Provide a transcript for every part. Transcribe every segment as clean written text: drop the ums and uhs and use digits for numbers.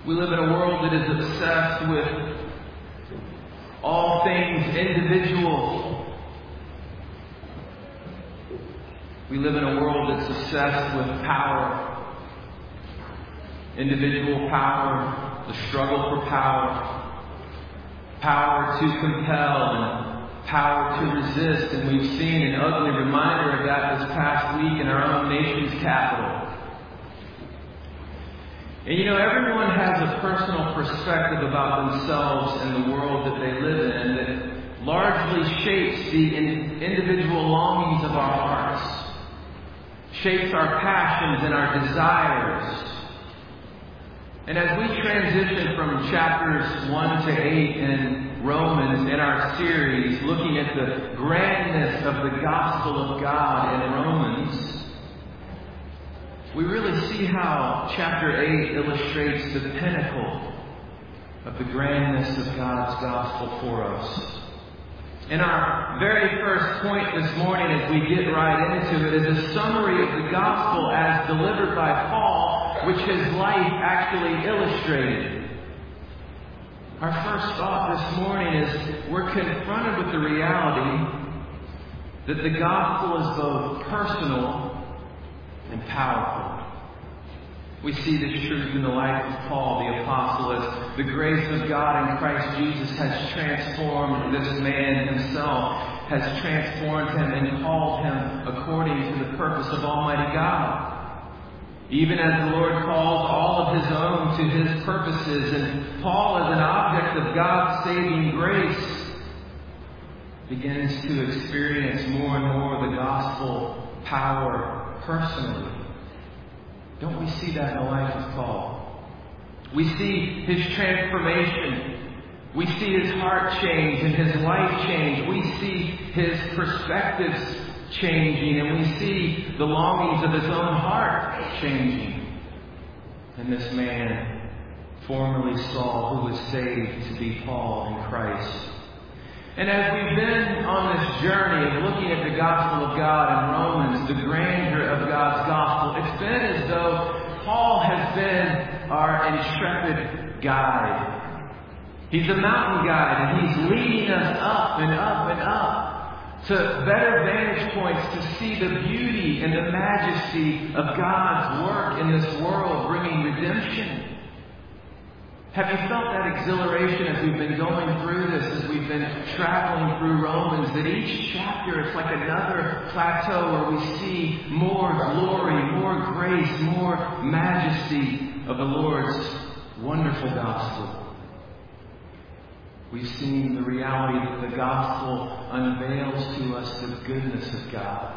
We live in a world that is obsessed with all things individual. We live in a world that's obsessed with power, individual power, the struggle for power, power to compel and power to resist. And we've seen an ugly reminder of that this past week in our own nation's capital. And everyone has a personal perspective about themselves and the world that they live in that largely shapes the individual longings of our hearts, shapes our passions and our desires. And as we transition from chapters 1 to 8 in Romans in our series, looking at the grandness of the gospel of God in Romans, we really see how chapter 8 illustrates the pinnacle of the grandness of God's gospel for us. And our very first point this morning as we get right into it is a summary of the gospel as delivered by Paul, which his life actually illustrated. Our first thought this morning is we're confronted with the reality that the gospel is both personal and powerful. We see this truth in the life of Paul the Apostle as the grace of God in Christ Jesus has transformed this man himself, has transformed him and called him according to the purpose of Almighty God. Even as the Lord calls all of His own to His purposes, and Paul as an object of God's saving grace begins to experience more and more the gospel power personally. Don't we see that in the life of Paul? We see his transformation. We see his heart change and his life change. We see his perspectives changing, and we see the longings of his own heart changing. And this man, formerly Saul, who was saved to be Paul in Christ. And as we've been on this journey of looking at the gospel of God in Romans, the grandeur of God's gospel, it's been as though Paul has been our intrepid guide. He's a mountain guide, and he's leading us up and up and up to better vantage points to see the beauty and the majesty of God's work in this world, bringing redemption. Have you felt that exhilaration as we've been going through this, as we've been traveling through Romans, that each chapter is like another plateau where we see more glory, more grace, more majesty of the Lord's wonderful gospel? We've seen the reality that the gospel unveils to us the goodness of God.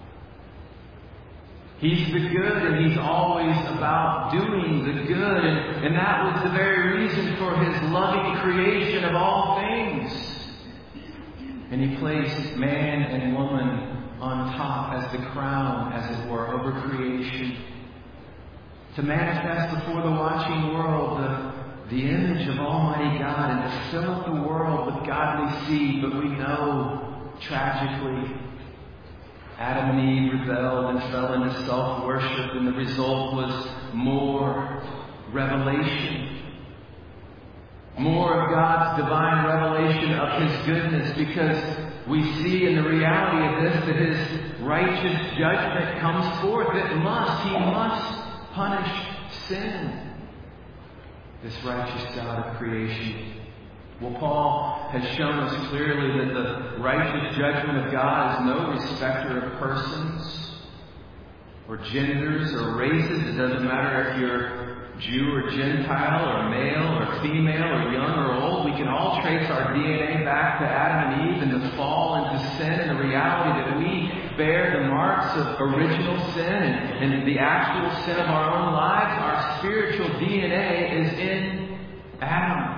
He's the good, and He's always about doing the good. And that was the very reason for His loving creation of all things. And He placed man and woman on top as the crown, as it were, over creation, to manifest before the watching world the image of Almighty God, and to fill up the world with godly seed. But we know, tragically, Adam and Eve rebelled and fell into self-worship, and the result was more revelation. More of God's divine revelation of His goodness, because we see in the reality of this that His righteous judgment comes forth. He must punish sin. This righteous God of creation. Well, Paul has shown us clearly that the righteous judgment of God is no respecter of persons or genders or races. It doesn't matter if you're Jew or Gentile or male or female or young or old. We can all trace our DNA back to Adam and Eve and the fall into sin, and the reality that we bear the marks of original sin and the actual sin of our own lives. Our spiritual DNA is in Adam.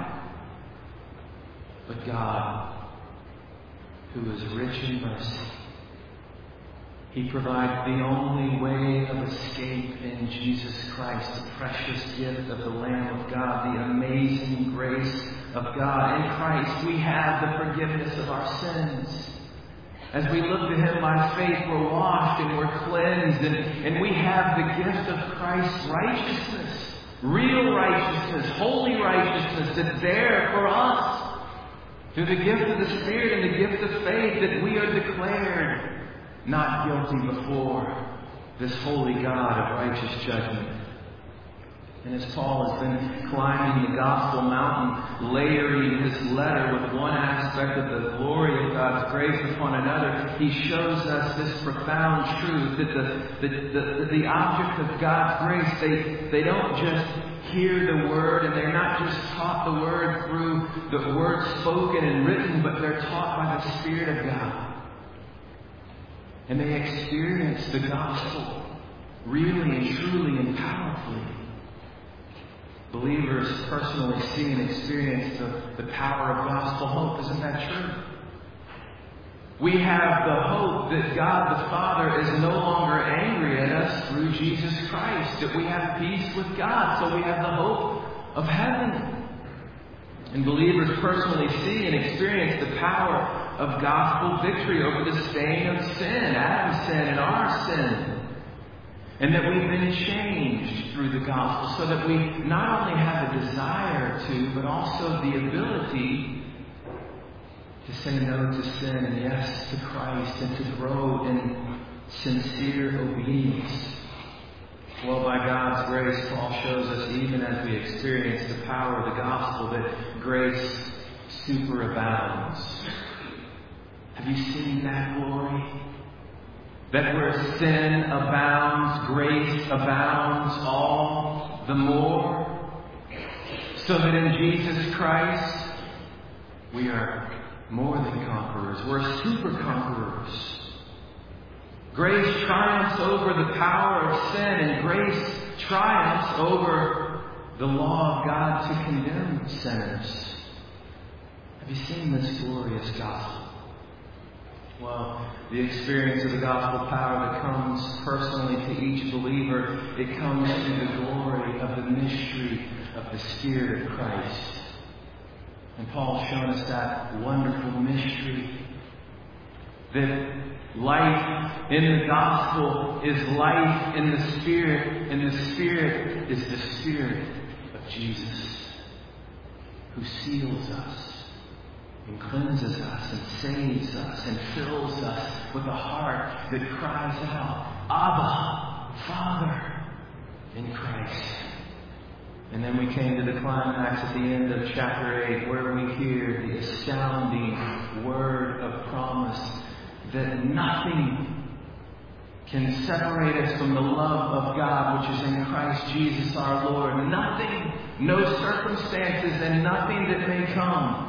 But God, who is rich in mercy, He provides the only way of escape in Jesus Christ, the precious gift of the Lamb of God, the amazing grace of God. In Christ, we have the forgiveness of our sins. As we look to Him by faith, we're washed and we're cleansed, and we have the gift of Christ's righteousness. real righteousness, holy righteousness that's there for us through the gift of the Spirit and the gift of faith, that we are declared not guilty before this holy God of righteous judgment. And as Paul has been climbing the gospel mountain, layering his letter with one aspect of the glory of God's grace upon another, he shows us this profound truth that the object of God's grace, they don't just hear the Word, and they're not just taught the Word through the words spoken and written, but they're taught by the Spirit of God. And they experience the gospel really and truly and powerfully. Believers personally see and experience the power of gospel hope. Isn't that true? We have the hope that God the Father is no longer angry at us through Jesus Christ, that we have peace with God, so we have the hope of heaven. And believers personally see and experience the power of gospel victory over the stain of sin, Adam's sin and our sin. And that we've been changed through the gospel so that we not only have a desire to, but also the ability to say no to sin and yes to Christ, and to grow in sincere obedience. Well, by God's grace, Paul shows us, even as we experience the power of the gospel, that grace superabounds. Have you seen that glory? That where sin abounds, grace abounds all the more. So that in Jesus Christ, we are more than conquerors. We're super conquerors. Grace triumphs over the power of sin, and grace triumphs over the law of God to condemn sinners. Have you seen this glorious gospel? Well, the experience of the gospel power that comes personally to each believer, it comes through the glory of the mystery of the Spirit of Christ. And Paul's shown us that wonderful mystery, that life in the gospel is life in the Spirit, and the Spirit is the Spirit of Jesus, who seals us and cleanses us and saves us and fills us with a heart that cries out, Abba, Father, in Christ. And then we came to the climax at the end of chapter 8, where we hear the astounding word of promise that nothing can separate us from the love of God which is in Christ Jesus our Lord. Nothing, no circumstances, and nothing that may come.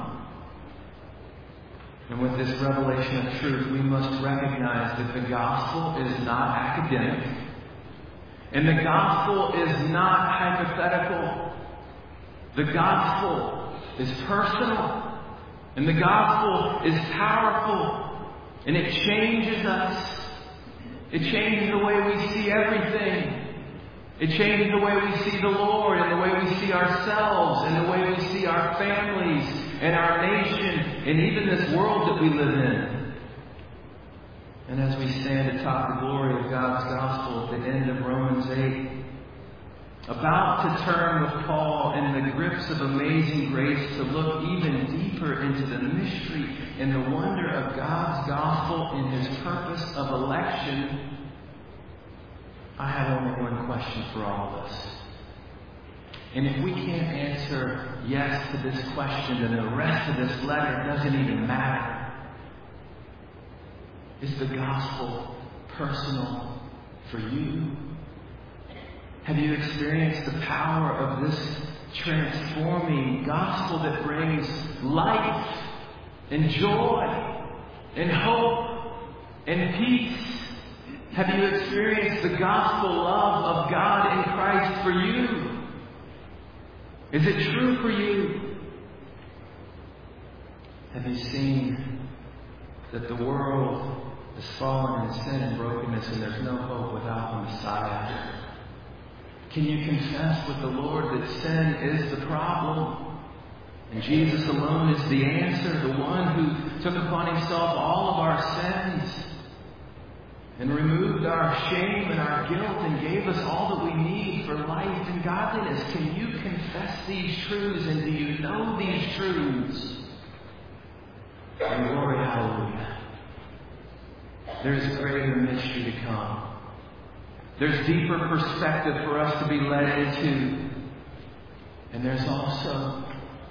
And with this revelation of truth, we must recognize that the gospel is not academic. And the gospel is not hypothetical. The gospel is personal. And the gospel is powerful. And it changes us. It changes the way we see everything. It changes the way we see the Lord, and the way we see ourselves, and the way we see our families, and our nation, and even this world that we live in. And as we stand atop the glory of God's gospel at the end of Romans 8, about to turn with Paul in the grips of amazing grace to look even deeper into the mystery and the wonder of God's gospel in His purpose of election, I have only one question for all of us. And if we can't answer yes to this question, then the rest of this letter doesn't even matter. Is the gospel personal for you? Have you experienced the power of this transforming gospel that brings life and joy and hope and peace? Have you experienced the gospel love of God in Christ for you? Is it true for you? Have you seen that the world is fallen in sin and brokenness, and there's no hope without the Messiah? Can you confess with the Lord that sin is the problem, and Jesus alone is the answer, the one who took upon Himself all of our sins? and removed our shame and our guilt and gave us all that we need for life and godliness. Can you confess these truths, and do you know these truths? And glory, hallelujah. There's greater mystery to come. There's deeper perspective for us to be led into. And there's also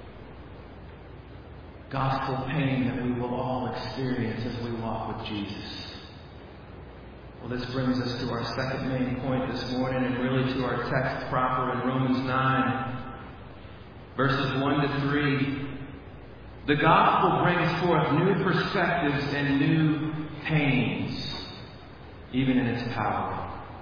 gospel pain that we will all experience as we walk with Jesus. Well, this brings us to our second main point this morning, and really to our text proper in Romans 9, verses 1 to 3. The gospel brings forth new perspectives and new pains, even in its power.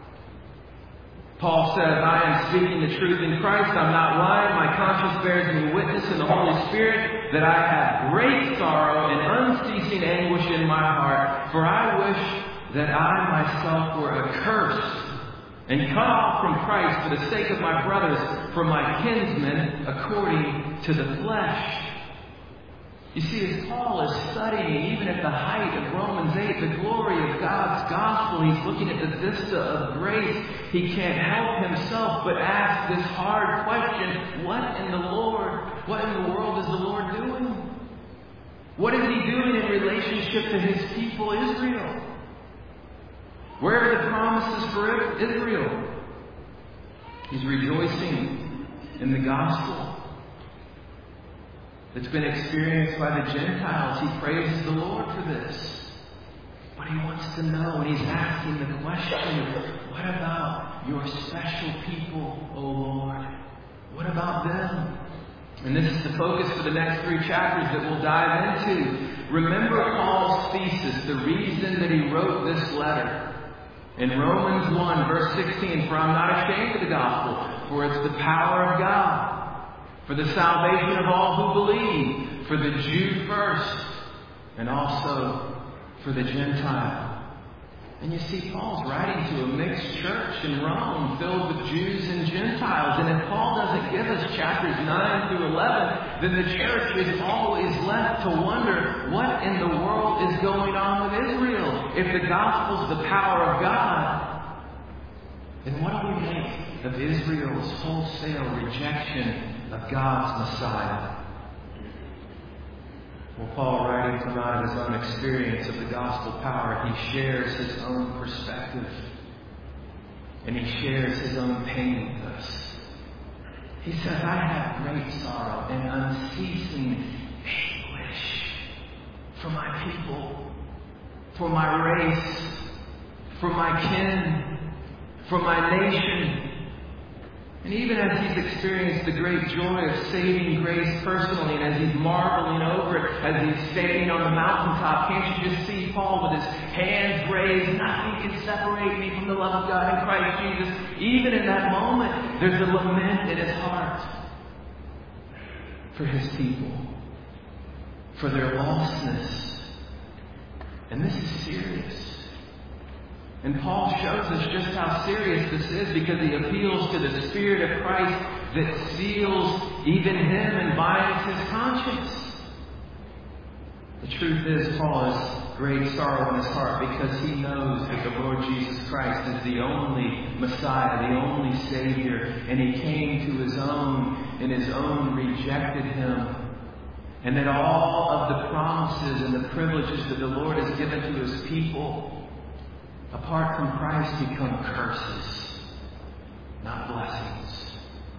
Paul says, I am speaking the truth in Christ. I'm not lying. My conscience bears me witness in the Holy Spirit that I have great sorrow and unceasing anguish in my heart. For I wish that I myself were accursed and cut off from Christ for the sake of my brothers, for my kinsmen according to the flesh. You see, as Paul is studying, even at the height of Romans 8, the glory of God's gospel, he's looking at the vista of grace. He can't help himself but ask this hard question: what in the world is the Lord doing? What is he doing in relationship to his people Israel? Where are the promises for Israel? He's rejoicing in the gospel that's been experienced by the Gentiles. He praises the Lord for this. But he wants to know, and he's asking the question, what about your special people, O Lord? What about them? And this is the focus for the next 3 chapters that we'll dive into. Remember Paul's thesis, the reason that he wrote this letter. In Romans 1, verse 16, for I'm not ashamed of the gospel, for it's the power of God, for the salvation of all who believe, for the Jew first, and also for the Gentile. And you see, Paul's writing to a mixed church in Rome filled with Jews and Gentiles. And if Paul doesn't give us chapters 9 through 11, then the church is always left to wonder what in the world is going on with Israel. If the gospel's the power of God, then what do we make of Israel's wholesale rejection of God's Messiah? Well, Paul, writing from out of his own experience of the gospel power, he shares his own perspective. And he shares his own pain with us. He says, I have great sorrow and unceasing anguish for my people, for my race, for my kin, for my nation. And even as he's experienced the great joy of saving grace personally, and as he's marveling over it, as he's standing on the mountaintop, can't you just see Paul with his hands raised? Nothing can separate me from the love of God in Christ Jesus. Even in that moment, there's a lament in his heart for his people, for their lostness. And this is serious. And Paul shows us just how serious this is, because he appeals to the Spirit of Christ that seals even him and binds his conscience. The truth is, Paul has great sorrow in his heart because he knows that the Lord Jesus Christ is the only Messiah, the only Savior, and he came to his own, and his own rejected him. And that all of the promises and the privileges that the Lord has given to his people, apart from Christ, become curses, not blessings.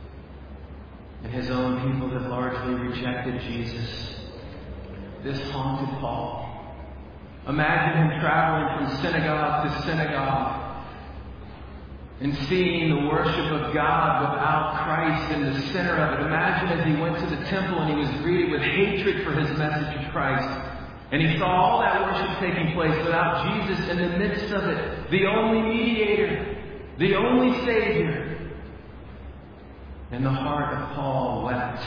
And his own people have largely rejected Jesus. This haunted Paul. Imagine him traveling from synagogue to synagogue and seeing the worship of God without Christ in the center of it. Imagine as he went to the temple and he was greeted with hatred for his message of Christ. And he saw all that worship taking place without Jesus in the midst of it. The only mediator, the only Savior. And the heart of Paul wept.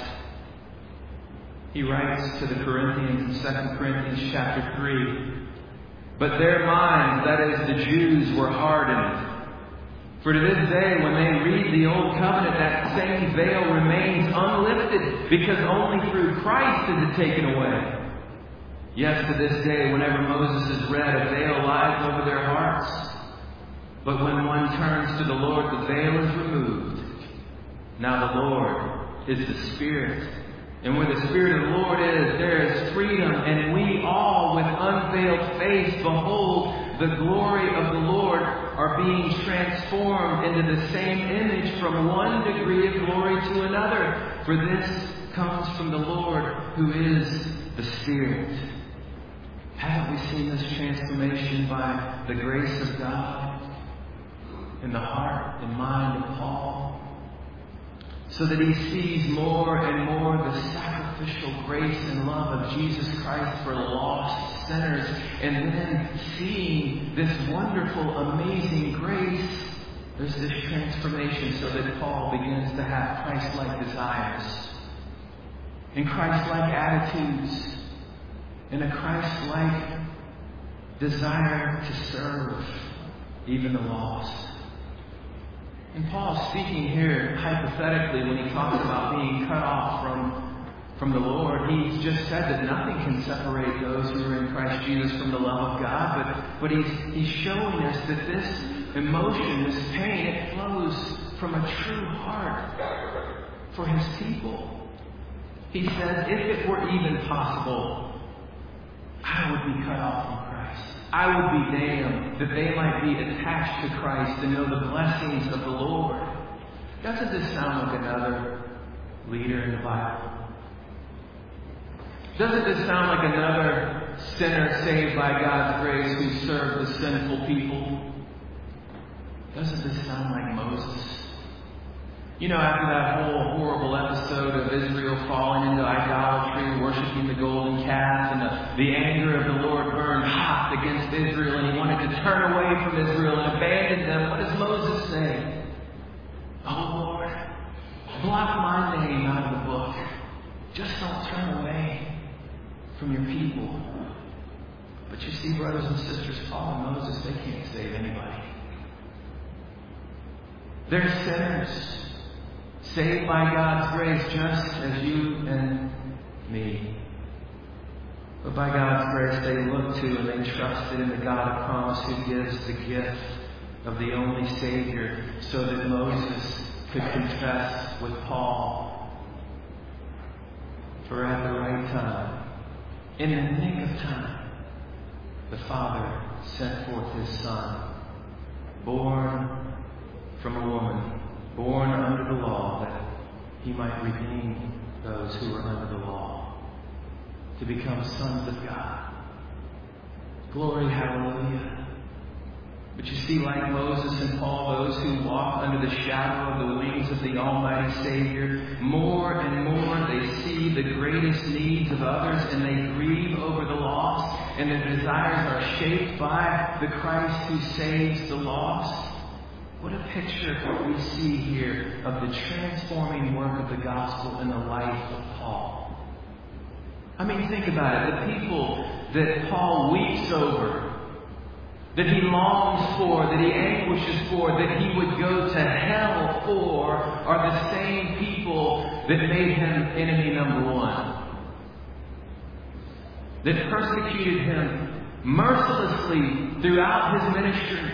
He writes to the Corinthians in 2 Corinthians chapter 3, but their minds, that is the Jews, were hardened. For to this day, when they read the Old Covenant, that same veil remains unlifted, because only through Christ is it taken away. Yes, to this day, whenever Moses is read, a veil lies over their hearts. But when one turns to the Lord, the veil is removed. Now the Lord is the Spirit. And where the Spirit of the Lord is, there is freedom. And we all, with unveiled face, behold the glory of the Lord, are being transformed into the same image from one degree of glory to another. For this comes from the Lord, who is the Spirit. Haven't we seen this transformation by the grace of God in the heart and mind of Paul? So that he sees more and more the sacrificial grace and love of Jesus Christ for lost sinners. And then seeing this wonderful, amazing grace, there's this transformation so that Paul begins to have Christ-like desires and Christ-like attitudes and a Christ-like desire to serve even the lost. And Paul's speaking here hypothetically when he talks about being cut off from the Lord. He's just said that nothing can separate those who are in Christ Jesus from the love of God. But he's showing us that this emotion, this pain, it flows from a true heart for his people. He says, if it were even possible, I would be cut off from Christ. I would be damned that they might be attached to Christ and know the blessings of the Lord. Doesn't this sound like another leader in the Bible? Doesn't this sound like another sinner saved by God's grace who served the sinful people? Doesn't this sound like Moses? You know, after that whole horrible episode of Israel falling into idolatry, worshiping the golden calf, and the anger of the Lord burned hot against Israel, and he wanted to turn away from Israel and abandon them, what does Moses say? Oh Lord, blot my name out of the book. Just don't turn away from your people. But you see, brothers and sisters, Paul and Moses, they can't save anybody. They're sinners, saved by God's grace just as you and me. But by God's grace they look to and they trusted in the God of promise who gives the gift of the only Savior so that Moses could confess with Paul. For at the right time, in the nick of time, the Father sent forth His Son, born from a woman, born under the law, that He might redeem those who were under the law, to become sons of God. Glory, hallelujah. But you see, like Moses and Paul, those who walk under the shadow of the wings of the Almighty Savior, more and more they see the greatest needs of others and they grieve over the lost, and their desires are shaped by the Christ who saves the lost. What a picture we see here of the transforming work of the gospel in the life of Paul. I mean, think about it. The people that Paul weeps over, that he longs for, that he anguishes for, that he would go to hell for, are the same people that made him enemy number one. That persecuted him mercilessly throughout his ministry,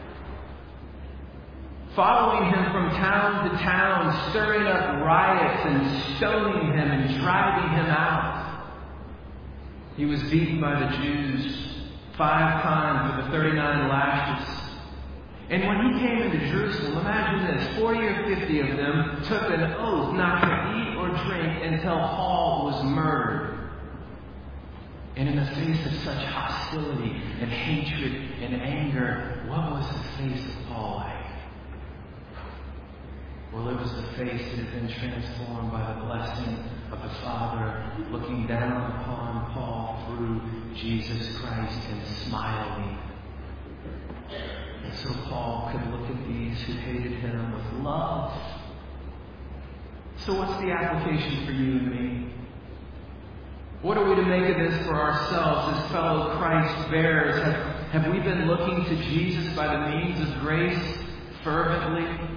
following him from town to town, stirring up riots and stoning him and driving him out. He was beaten by the Jews 5 times with the 39 lashes. And when he came into Jerusalem, imagine this, 40 or 50 of them took an oath not to eat or drink until Paul was murdered. And in the face of such hostility and hatred and anger, what was the face of Paul like? Well, it was the face that had been transformed by the blessing of the Father looking down upon Paul through Jesus Christ and smiling. And so Paul could look at these who hated him with love. So what's the application for you and me? What are we to make of this for ourselves as fellow Christ bearers? Have we been looking to Jesus by the means of grace fervently,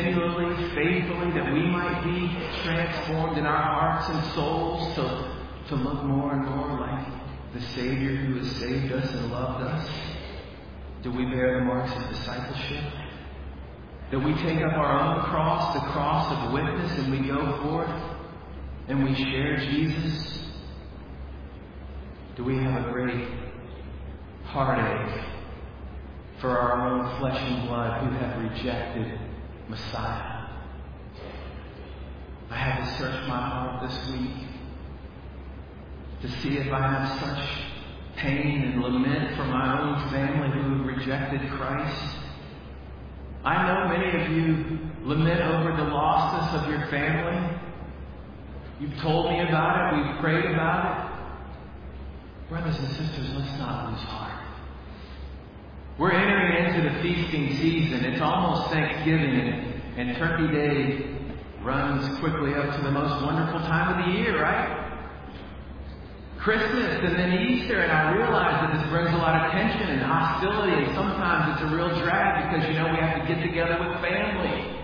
continually, faithfully, that we might be transformed in our hearts and souls to to look more and more like the Savior who has saved us and loved us? Do we bear the marks of discipleship? That we take up our own cross, the cross of witness, and we go forth and we share Jesus? Do we have a great heartache for our own flesh and blood who have rejected Messiah? I had to search my heart this week to see if I have such pain and lament for my own family who have rejected Christ. I know many of you lament over the lostness of your family. You've told me about it. We've prayed about it. Brothers and sisters, let's not lose heart. We're entering into the feasting season. It's almost Thanksgiving, and Turkey Day runs quickly up to the most wonderful time of the year, right? Christmas and then Easter, and I realize that this brings a lot of tension and hostility, and sometimes it's a real drag because, we have to get together with family.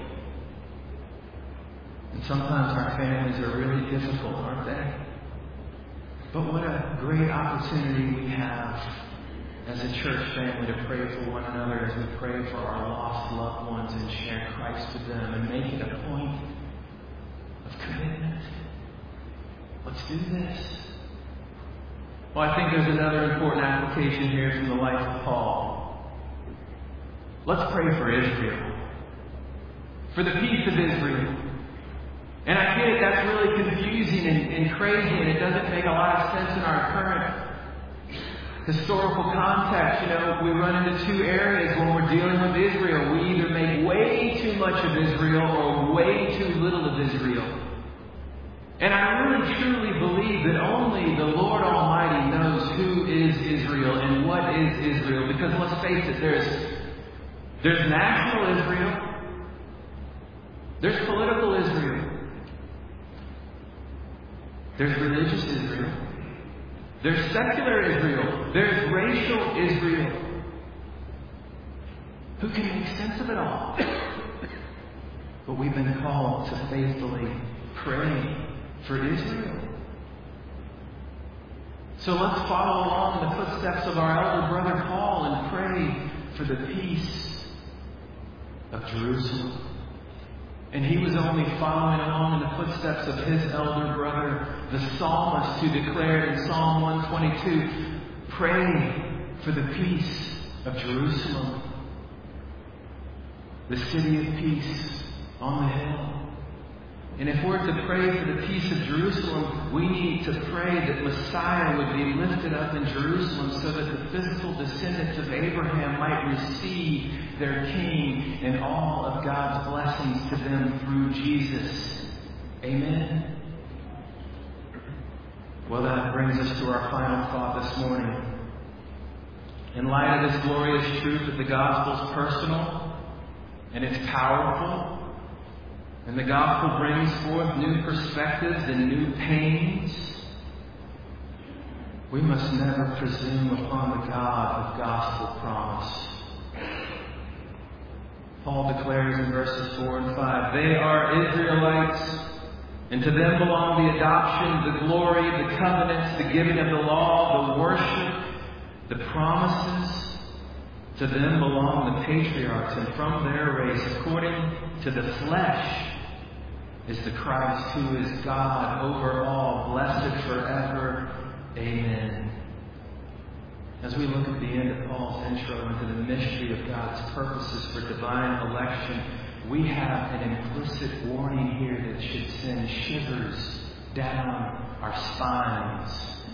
And sometimes our families are really difficult, aren't they? But what a great opportunity we have as a church family to pray for one another as we pray for our lost loved ones and share Christ with them and make it a point of commitment. Let's do this. Well, I think there's another important application here from the life of Paul. Let's pray for Israel, for the peace of Israel. And I get it, that's really confusing and crazy, and it doesn't make a lot of sense in our current historical context. We run into two areas when we're dealing with Israel. We either make way too much of Israel or way too little of Israel. And I really truly believe that only the Lord Almighty knows who is Israel and what is Israel. Because let's face it, there's national Israel. There's political Israel. There's religious Israel. There's secular Israel. There's racial Israel. Who can make sense of it all? But we've been called to faithfully pray for Israel. So let's follow along in the footsteps of our elder brother Paul and pray for the peace of Jerusalem. And he was only following along in the footsteps of his elder brother, the psalmist, who declared in Psalm 122, pray for the peace of Jerusalem, the city of peace on the hill. And if we're to pray for the peace of Jerusalem, we need to pray that Messiah would be lifted up in Jerusalem so that the physical descendants of Abraham might receive their King and all of God's blessings to them through Jesus. Amen. Well, that brings us to our final thought this morning. In light of this glorious truth that the gospel is personal and it's powerful, and the gospel brings forth new perspectives and new pains, we must never presume upon the God of gospel promise. Paul declares in verses 4 and 5, they are Israelites, and to them belong the adoption, the glory, the covenants, the giving of the law, the worship, the promises. To them belong the patriarchs, and from their race, according to the flesh, is the Christ who is God over all, blessed forever. Amen. As we look at the end of Paul's intro into the mystery of God's purposes for divine election, we have an implicit warning here that should send shivers down our spines.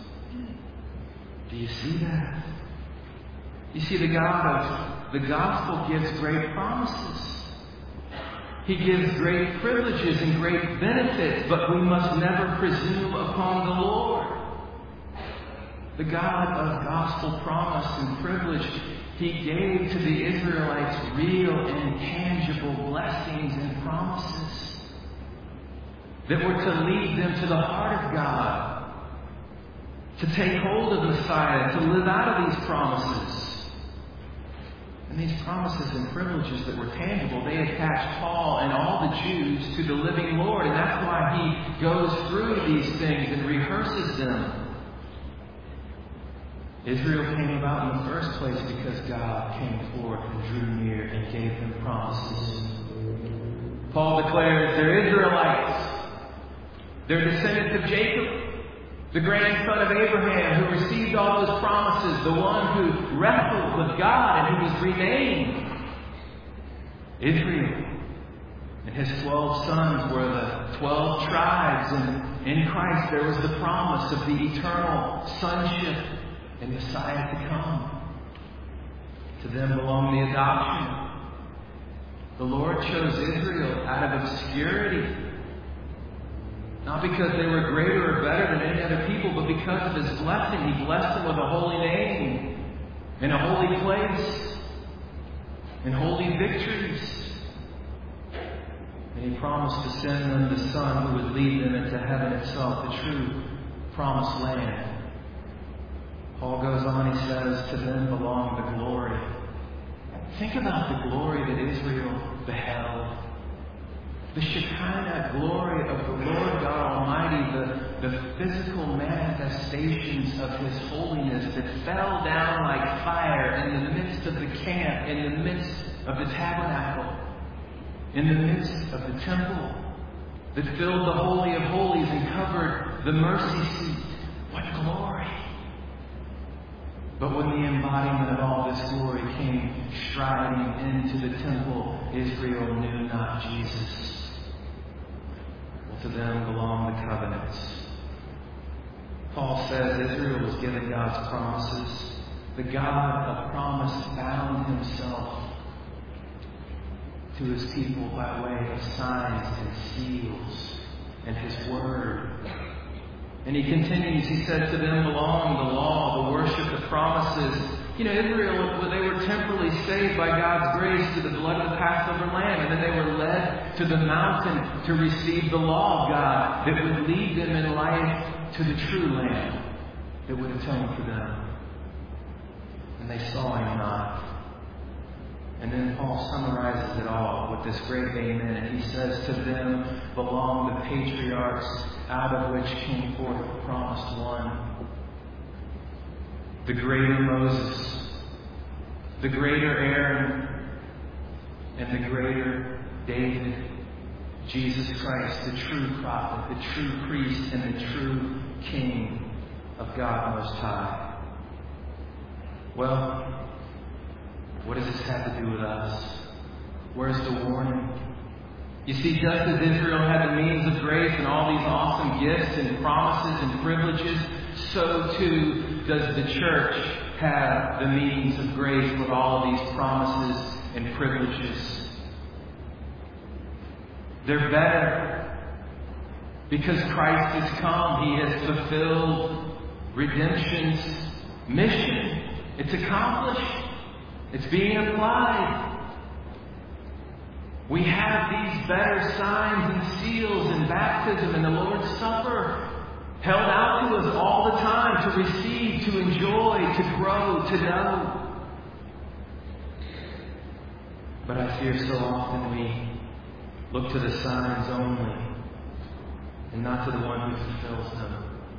Do you see that? You see, the God of the gospel gives great promises. He gives great privileges and great benefits, but we must never presume upon the Lord. The God of gospel promise and privilege, He gave to the Israelites real and tangible blessings and promises that were to lead them to the heart of God, to take hold of Messiah, to live out of these promises. And these promises and privileges that were tangible, they attached Paul and all the Jews to the living Lord. And that's why he goes through these things and rehearses them. Israel came about in the first place because God came forth and drew near and gave them promises. Paul declares they're Israelites. They're descendants of Jacob, the grandson of Abraham, who received all those promises, the one who wrestled with God and who was renamed Israel. And his 12 sons were the 12 tribes, and in Christ there was the promise of the eternal sonship and Messiah to come. To them belonged the adoption. The Lord chose Israel out of obscurity. Not because they were greater or better than any other people, but because of His blessing. He blessed them with a holy name, and a holy place, and holy victories. And He promised to send them the Son who would lead them into heaven itself, the true promised land. Paul goes on, he says, to them belong the glory. Think about the glory that Israel beheld. The Shekinah glory of the Lord God Almighty, the physical manifestations of His holiness that fell down like fire in the midst of the camp, in the midst of the tabernacle, in the midst of the temple, that filled the Holy of Holies and covered the mercy seat. What glory! But when the embodiment of all this glory came striding into the temple, Israel knew not Jesus. Well, to them belong the covenants. Paul says Israel was given God's promises. The God of promise bound Himself to His people by way of signs and seals and His word. And he continues, he says, to them belong the law, the worship, the promises. You know, Israel, they were temporally saved by God's grace through the blood of the Passover lamb. And then they were led to the mountain to receive the law of God that would lead them in life to the true Lamb that would atone for them. And they saw Him not. And then Paul summarizes it all with this great amen. And he says, to them belong the patriarchs, out of which came forth the promised one. The greater Moses, the greater Aaron, and the greater David, Jesus Christ, the true prophet, the true priest, and the true King of God Most High. Well, what does this have to do with us? Where's the warning? You see, just as Israel had the means of grace and all these awesome gifts and promises and privileges, so too does the church have the means of grace with all of these promises and privileges. They're better because Christ has come. He has fulfilled redemption's mission. It's accomplished. It's being applied. We have these better signs and seals in baptism and the Lord's Supper held out to us all the time to receive, to enjoy, to grow, to know. But I fear so often we look to the signs only and not to the one who fulfills them.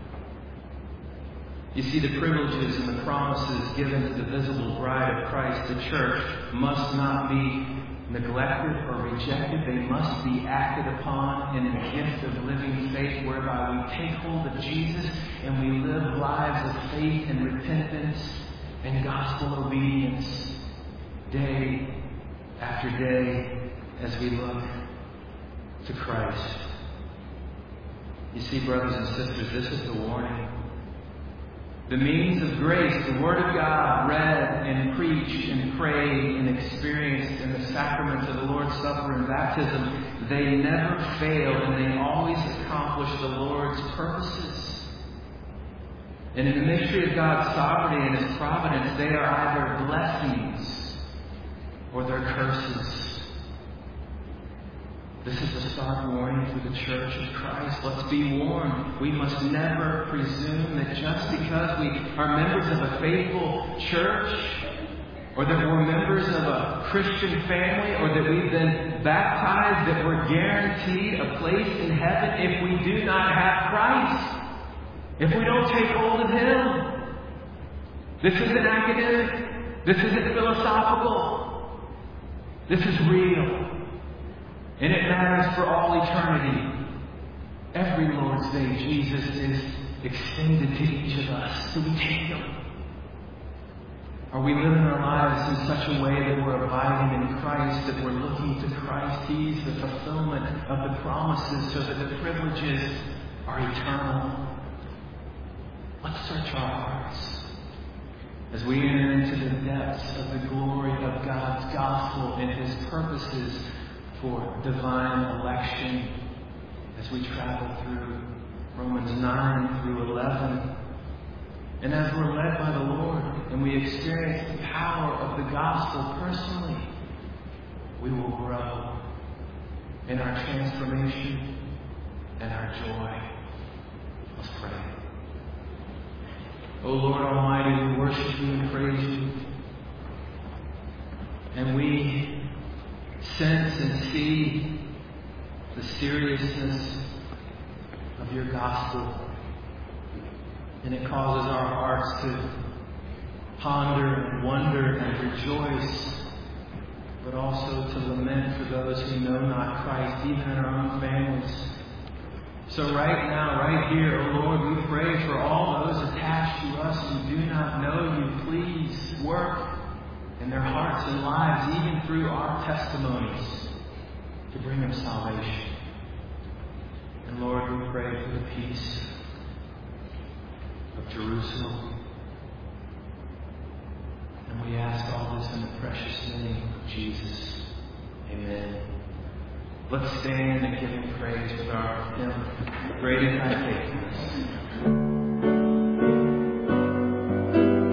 You see, the privileges and the promises given to the visible bride of Christ, the church, must not be neglected or rejected. They must be acted upon in a gift of living faith whereby we take hold of Jesus and we live lives of faith and repentance and gospel obedience day after day as we look to Christ. You see, brothers and sisters, this is the warning. The means of grace, the Word of God, read and preached and prayed and experienced in the sacraments of the Lord's Supper and baptism, they never fail and they always accomplish the Lord's purposes. And in the mystery of God's sovereignty and His providence, they are either blessings or they're curses. This is a stark warning to the Church of Christ. Let's be warned. We must never presume that just because we are members of a faithful church, or that we're members of a Christian family, or that we've been baptized, that we're guaranteed a place in heaven if we do not have Christ, if we don't take hold of Him. This isn't academic. This isn't philosophical. This is real. And it matters for all eternity. Every Lord's Day, Jesus is extended to each of us. Do we take Him? Are we living our lives in such a way that we're abiding in Christ, that we're looking to Christ? He's the fulfillment of the promises so that the privileges are eternal. Let's search our hearts as we enter into the depths of the glory of God's gospel and His purposes for divine election as we travel through Romans 9 through 11. And as we're led by the Lord and we experience the power of the gospel personally, we will grow in our transformation and our joy. Let's pray. O Lord Almighty, we worship You and praise You. And we sense and see the seriousness of Your gospel. And it causes our hearts to ponder and wonder and rejoice, but also to lament for those who know not Christ, even in our own families. So right now, right here, O Lord, we pray for all those attached to us who do not know You. Please work in their hearts and lives, even through our testimonies, to bring them salvation. And Lord, we pray for the peace of Jerusalem. And we ask all this in the precious name of Jesus. Amen. Let's stand and give Him praise with our hymn, Great is Thy Faithfulness.